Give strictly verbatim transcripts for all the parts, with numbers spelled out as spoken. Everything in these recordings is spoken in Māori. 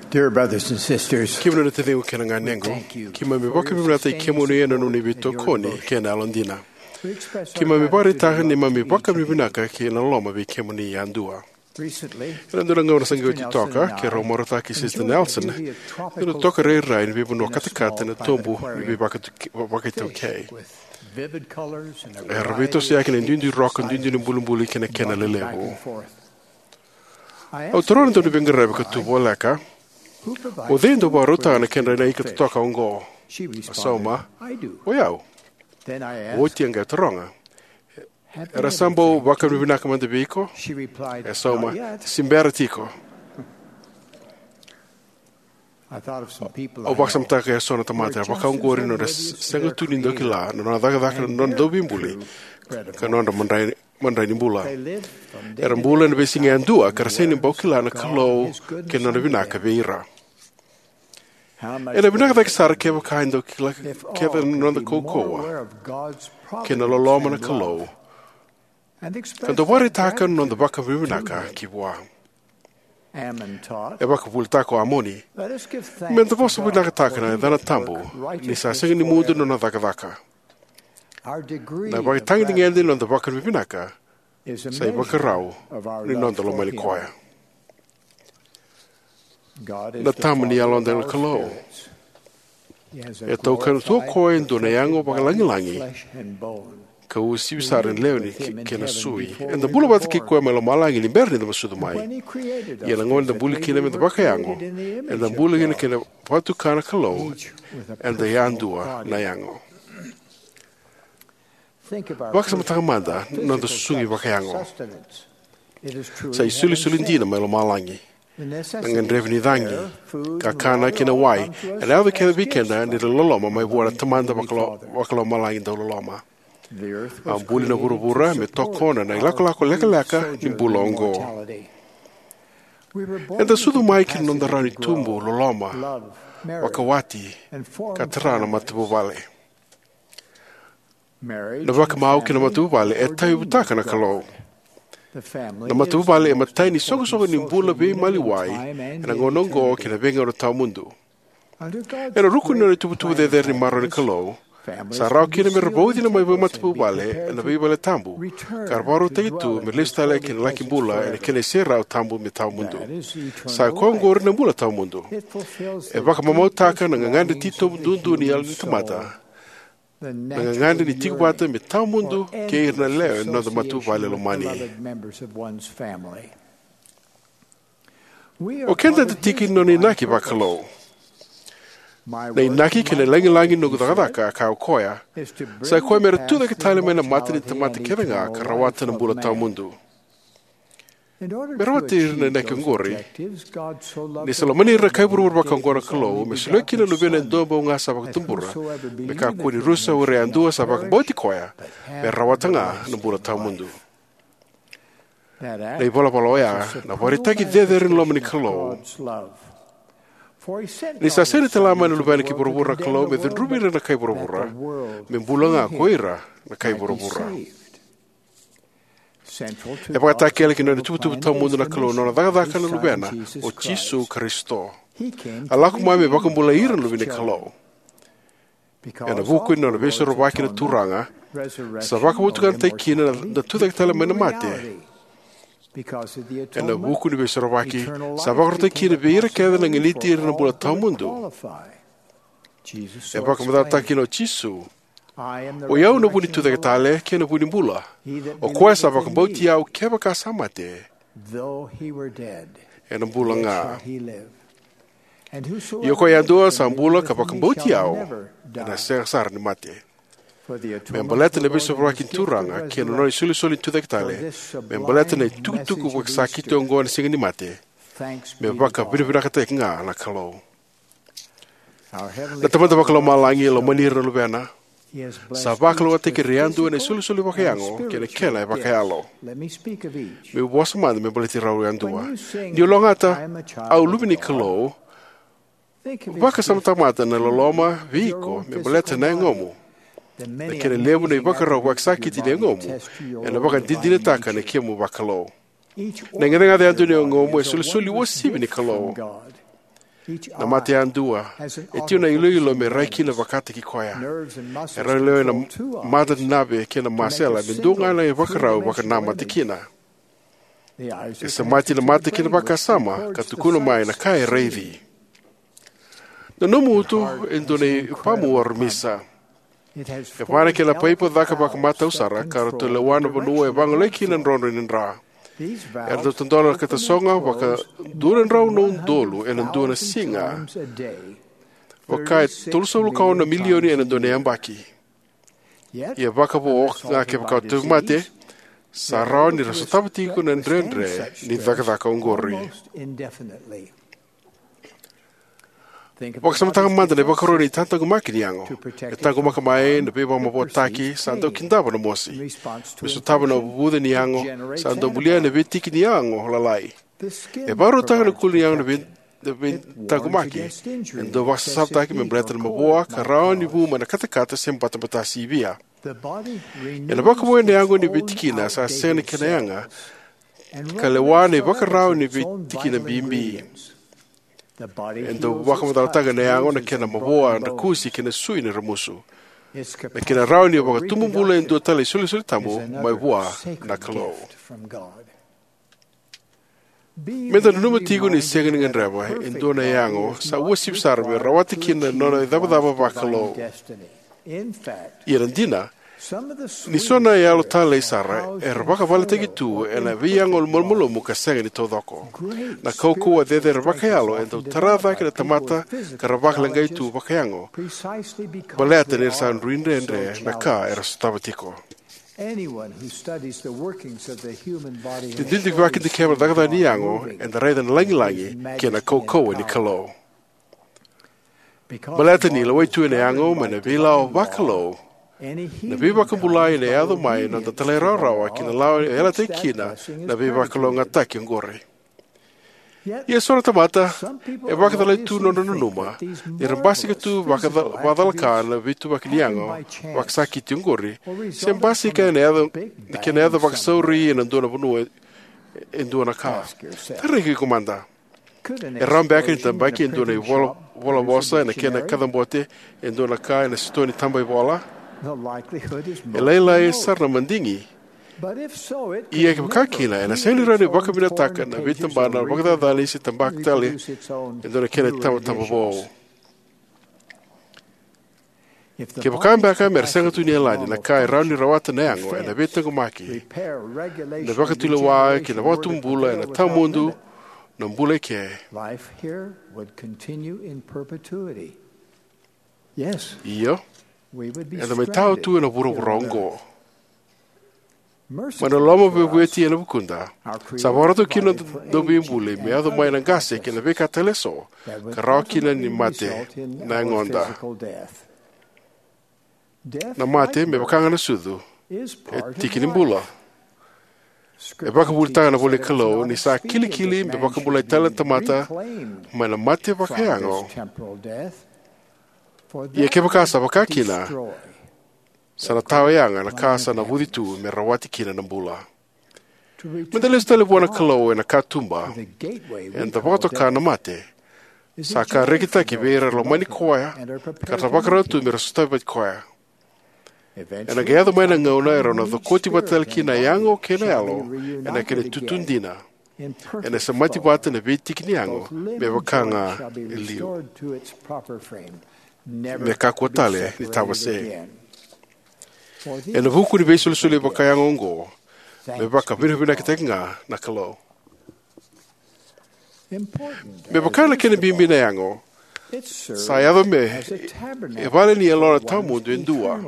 Dear brothers and sisters, Kimno na teveu kena ngā nengo, kima me waka me rata I kemo ni ena nuni vito koni kena alondina. Kima me wari taha ni ma me waka me vinaka ki ena loma vi kemo ni andua. Ena ndura ngau na sangi o ti toka, ke rau morata ki Sister Nelson, ena toka rei rai ni vibu no katakata na tombu vi waka tau kei. E ravito si ake na ndundu roka ndundu ni mbulumbuli kena kena lelevu. Au torona tonu venga rebe ka tubo leka, o dentro wa rota na kena na ika toka ongo. Asoma, o iau. O tianga toronga. Era sambo waka rubinaka manda biko? Asoma, simbera tiko. O waksam taka e sona tamata, waka ongori no res senga tunindo ki la, no na daga daka non do bimbuli, ka non da mandai mandai ni bula. Era bula na besinga andua, ka raseni bokila na kalo ke non vinaka veira. Era vinaka daki sara keva kaindo kila keva non da kokoa, ke na loloma na kalo. Kando wari taka non da waka vinaka ki wa. E waka pulitako amoni. Menta vosa vinaka taka na dana tambu, ni sa senga ni mudu no na daka daka. Na waka tangi ni ngendi non da waka vinaka, sa i waka rau, ni non da loma li koia. Na tamu ni alonda na kalo. E tau kanu tua koe ndo na yango waka langi langi, ka ua siwisare ni leo ni ke na sui. E na bula wata ki koe malo malangi ni berni da masudu mai. Ia na ngoni da buli kina me da waka yango, e na buli kina kina watu kana kalo, e da yandua na yango. Waka sama takamanda, non da susungi waka yango. Sa i suli suli ndina malo malangi. Ngan reveni dangi, ka kana kina wai, e leo da kena vikenda ni da loloma mai buana tamanda wakalo malangi da loloma. Ang buli na burubura me tokona na ilako lako leka leka ni bulongo. E da sudu mai ki non da rani tumbu loloma, wakawati, ka tarana matabu vale. Na waka mau ki na matabu vale e tai butaka na kalau. Na matabu vale e matai ni songo songo ni bula vei maliwai, e na ngonongo ki na venga o tau mundu. E na ruku nore tubu tubu de der ni maro ni kalau, sa rau kina me rabodi na mai wa matapu wale e na vei wale tambu. Ka rabaro te itu me listale ki na laki bula e na kene se rau tambu me tau mundu. Sa kongori na bula tau mundu. E waka mamau taka na ngangande tito dundu ni ala ni tamata. Na ngangande ni tiku wata me tau mundu ke irna leo no da matu wale lo mani. O kenda te tiki no ni naki wakalo. Na inaki ke le langi langi no kudakadaka ka o koia, sa koe mera tuda ke tale mena mata ni tamata kerenga ka rawata na bula tau mundu. Mera wate irna neke ngori, ni salomani irra kai burubur baka ngora kalau, me silo kina lubena ndomba unga sa baka tumbura, me ka kuni rusa ure andua sa baka bauti koia, me rawata nga na bula tau mundu. Na ibola pala oia, na waritaki dederin lomani kalau, ni sa sere te lama na lubena ki burubura kalau me den rubira na kai burubura, me mbulanga koira na kai burubura. E paka takele ki nana tuputupu tau mundu na kalau nona dagadaka na lubena o Jisu Kristo. Alaku mai me waka mbula ira na lubena kalau. E na vuku nona vesero waki na turanga, sa waka mutukan tai kina na tudak tala mena mate. E na vuku ni vesero waki, sa waka rata kina veira keda na ngeliti ira na bula tau mundu. E waka madata kina o Jisu. O iau na puni tudak tale, kia na puni bula. O koe sa waka bauti au kia waka samate. E na bula ngā. Io koe andua sa mbula ka waka bauti au, e na sera sara ni mate. Me mbaleta na beso waki turanga, kia na nori suli suli tudak tale, me mbaleta na tukutuku waka sakito o ngoa na singa ni mate. Me waka vinavina te ngā na kalau. Na tamata waka lo malangi lo manira lo bena, sa wakalo wa teke reandu e sulu sulu wakayango, ke ne kena e wakayalo. Me wasa manda me baleti rau reandua. Ni olongata, au lumini kalau, waka samatamata na loloma viko, me baleta na ngomu. Na kene lewu na i waka rau waksakiti ne ngomu, e na waka dindine taka ne kemu wakalo. Na ngana ngade andu ne ngomu e sulu sulu wa sibi ni kalau. Na mate andua, e tiu na ilo ilo me raiki na wakate ki koia. E rai leo na mada nabe ke na masela, me dunga na e wakarau waka na mate kina. E sa mati na mate kina waka sama, ka tukuna mai na kai reivi. Na nomu utu, e ndone pamu arumisa. E wane ke la paipo dhaka waka mata usara, karo to le wana vanua e wangale kina nrono in ra. E rado tandola ka tasonga waka duren rau no dolu e nanduna singa. Waka e tulusa lukao na milioni e nandune ambaki. E waka po o ngā ke wakao tuvmate, sa rao ni raso tapatiku na ndrendre ni dhaka dhaka ungori. Waka samatanga manda ne waka roni tantangu maki ni ango. E tangu maka mai na pewa mapo taki sa andau kindaba na mosi. Miso taba na bubuda ni ango sa andau mulia na vetiki ni ango holalai. E baro tanga na kuli ni ango na tangu maki. E ndo waka sasabtaki me mbreta na maboa ka rao ni vuma na katakata sem bata bata si via. E na waka moe ni ango ni vetiki na sa sena kena yanga ka le wane waka rao ni vetiki na bimbi. E ndo waka matalataga na yango na kena maboa na kusi kena sui na ramusu. Na kena rau ni waka tumumbula e ndo tala suli suli tamu mai bua na kalau. Menta na numa tigu ni sega ni ngandrawa e ndo na yango sa ua sipsara me rawati kina nona dhaba dhaba wakalo. I randina, ni sona e alo tala i sara e rabaka wale tegi tu e na viyango mulmulo muka sega ni todoko. Na kauku a dede rabaka yalo e ndo taradha ki na tamata ka rabaka langai tu wakayango. Balea te nirsa nruinde endre na ka e rasotabatiko. Ni dindik waki di kebra dagada ni yango e na reida na langi langi ki na kaukou ni kalo. Balea te ni lawai tu e na yango ma na vilao wakalo. Na viva ka bulai ne ado mai na ta tele rawa ki na lao ela te kina na viva ka longa taki ngore. Ia sora tamata e waka tale tu no no numa e rambasi ka tu waka wadala ka na vitu waka liango waka saki ti ngore se mbasi ka ne ado ke ne ado waka sauri e nandona vunu e ndona ka. Tare ki komanda. E rambe ake ni tambaki e ndona i vola vola vosa e na kena kadambote e ndona ka e na sitoni tamba i vola. E leila e sarna mandingi. I e kakina e na selira ni waka mina taka na vitamba na waka dali si tambak tali e dona kene tama tama bou. Ke wakan baka me rasanga tu ni alani na kai rauni rawata na yango e na vitangu maki. Na waka tula waa ki na watu mbula e na tamundu na mbula ke. Iyo. E na mai tau tu e na wura wurongo. Ma na loma bebueti e na bukunda. Sa warato kina do bimbule me ado mai na ngase ke na veka teleso. Ka rao kina ni mate na ngonda. Na mate me wakanga na sudu. E tiki ni mbula. E baka bultanga na bule kalau ni sa kili kili me baka bulai tala tamata ma na mate wakayango. Ia ke wakasa wakakina, sana tawa yanga na kasa na wuditu me rawati kina na mbula. Mendeles tele buona kalau e na katumba, e nda wakato ka na mate, sa ka rekita ki vera lo mani koya, ka tabakara tu me rasutai koya. E na geado mai na ngauna e rona do koti batal kina yango ke na alo, e na kene tutundina. E na sa mati bata na veti kini yango, me wakanga e liu. Me kakua tale ni tawa se. E na vuku ni beisule sule wakayanga ongo, me waka vinavina ki tenga na kalau. Me wakana kene bimbi na yango, sa yado me, e vale ni alona tamundu endua.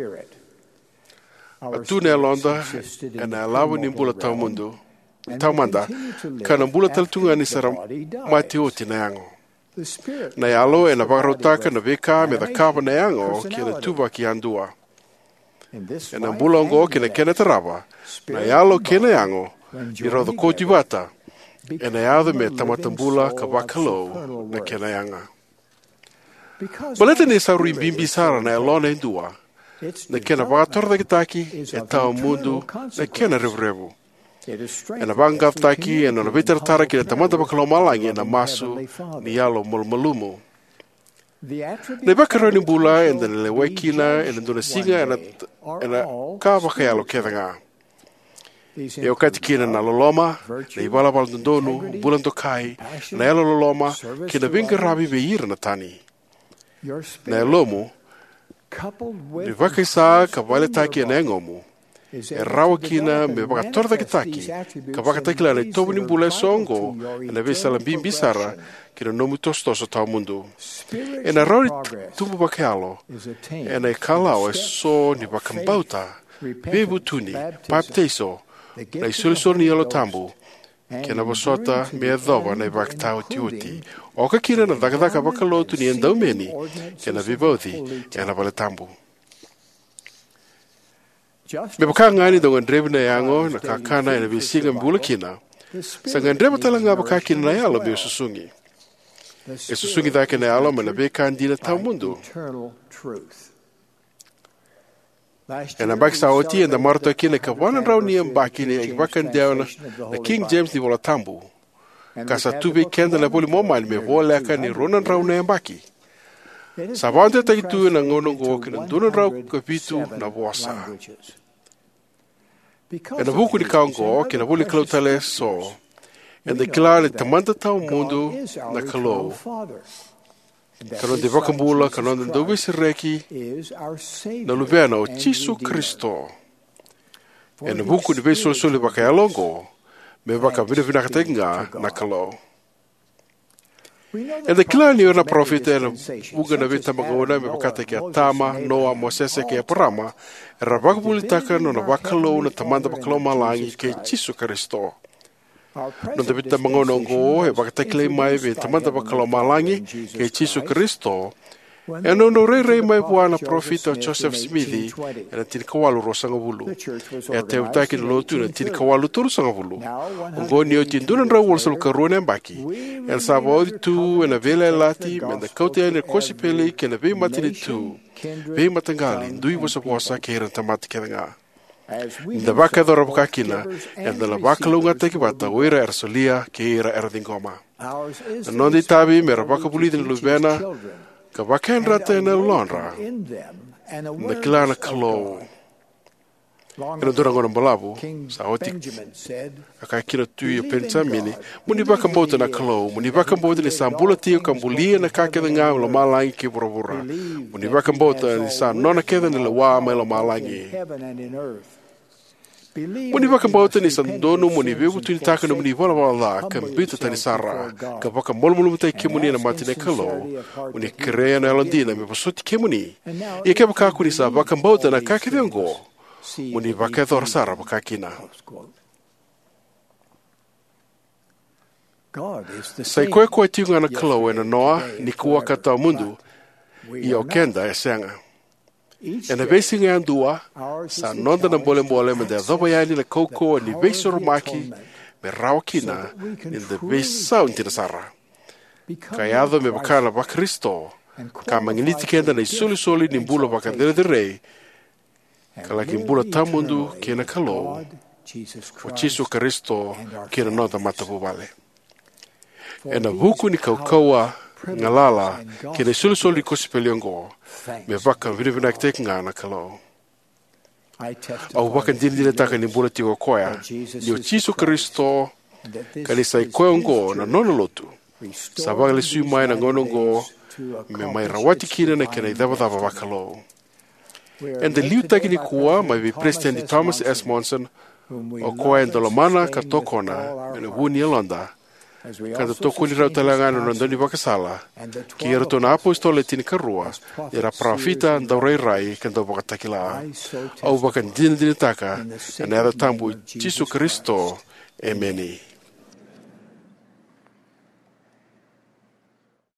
Atu ne alonda, e na alawa ni mbula tamundu, tamanda, ka na mbula taltunga ni sara mati oti na yango. Na yalo e na wakarotaka na veka me da kapa na yango ki na tuwa ki andua. E na mbulongo ki na kena taraba, na yalo ke na yango, i rodo koti wata, e na yado me tamatambula ka wakalo na kena yanga. Baleta ne sa rui bimbi sara na yalo na indua, na kena wakatorda ki taki e tau mundu na kena revrevu. E na vanga taki e na vita tara ki na tamata bakalo malangi e na masu ni alo malmalumu. Ne bakaroni bula e na le waikina e na duna singa e na ka waka alo ketanga. E o kati kina na loloma, na iwala wala dondonu, bulan tokai, na elo loloma, ki na vinga rabi veira na tani. Na elomu, ni waka isa ka wale taki e na engomu, e rawa kina me waka torda ki taki, ka waka taki la na tobu ni bula e songo, e na vesa la bimbisara, ki na nomu tostoso tau mundu. E na rauri tumbu waka alo, e na e kalao e so ni waka mbauta, bebu tuni, paipteiso, na isulisol ni alo tambu, ke na wasota me a dhoba na i waktau tiuti. O ka kira na dakadaka wakalotu ni endau meni, ke na vivauthi, e na wale tambu. Me baka ngani do ngandrebu na yango, na kakana e na visinga mbula kina, sa ngandrebu tala nga baka kina na yalo me ususungi. E susungi dhake na yalo me na beka andina tau mundu. E na baki sa oti e na marto kina ka wana rau ni ambaki ni e wakan deona na King James ni wala tambu. Ka sa tube kenda na poli momani me voa leka ni ronan rau na ambaki. Sa wante taki tu na ngono ngo kina dunan rau kapitu na wasa. E na vuku ni kaungo kina wuli kalau tale so. E na kila ni tamanta tau mundu na kalau. Kanon de wakambula, kanon de dobe sireki, na lubeana o Chisu Kristo. E na buku ni beso sole waka alongo, me waka vina vina katenga na kalo. E na kila ni ona profita e na buga na vita magaona me wakate ke atama, noa, mosese ke aparama, e ra wakabulitaka no na wakalo na tamanda wakalo malangi ke Chisu Kristo. No te vita mangono ngo e wakatakile mai ve tamanda wakalo malangi ke Chisu Kristo. E no no rei rei mai puana profita Joseph Smithi e na tini kawalu rosanga vulu. E a te utaki na lotu na tini kawalu turu sanga vulu. Ngo ni o tindunan rau walsalu karuane ambaki. E na saba odi tu e na vela e lati me na kaute e na kosi pele ke na vei matini tu. Vei matangali ndui wasa wasa ke hiran tamati ke nga. Da waka dora bukakina, e da la waka lunga teki wata oira ersolia ke ira erdingoma. Na non di tabi me ra waka pulidi na lubena, ka waka en rata e na lonra, na kila na kalo. E na dura ngona mbalabu, sa oti, a ka kina tui o pensa mini, muni waka mbota na kalo, muni waka mbota ni sambula tio kambulia na kakeda ngā lo malangi ke buravura. Muni waka mbota ni sa nona keda ni la waa mai lo malangi. Muni waka mbota ni sandono muni veku tuni taka na muni wala wala ka mbita tani sara ka waka molmulu mutai ke muni na matine kalo muni krea na alandina me pasoti ke muni e ke waka kuni sa waka mbota na kakedengo muni waka dhora sara waka kina. Sai koe koe tiunga na kalo e na noa ni kua kata mundu i o kenda e senga. E na vesi ngā ndua, sa nonda na mbole mbole me de adhoba yani na kouko ni vesi oromaki me rawa kina ni de vesi sao ntina sara. Ka iadho me wakana wa Kristo, ka manginiti kenda na isuli soli ni mbula waka dere de rei, ka laki mbula tamundu ke na kalo, o Chisu Kristo ke na nonda matapu wale. E na vuku ni kaukaua, ngalala ke na sulu soli kosi peliongo me waka vinivina ktek ngā na kalau. Au waka ndindine taka ni mbula tiwa koea ni o Chisu Kristo ka ni sai koe ngo na nono lotu. Sa waka le sui mai na ngono ngo me mai rawati kina na ke na idhava dhava waka lo. En de liu taki ni kua mai vi President Thomas S. Monson o koea ndolamana ka tokona me na wuni alonda. Kada toko ni rau talangano na ndoni wakasala, ki era tona apostole tini karua, era profita ndaurai rai kanda wakatakila, au wakan dina dina taka, na era tambu Chisu Kristo, emeni.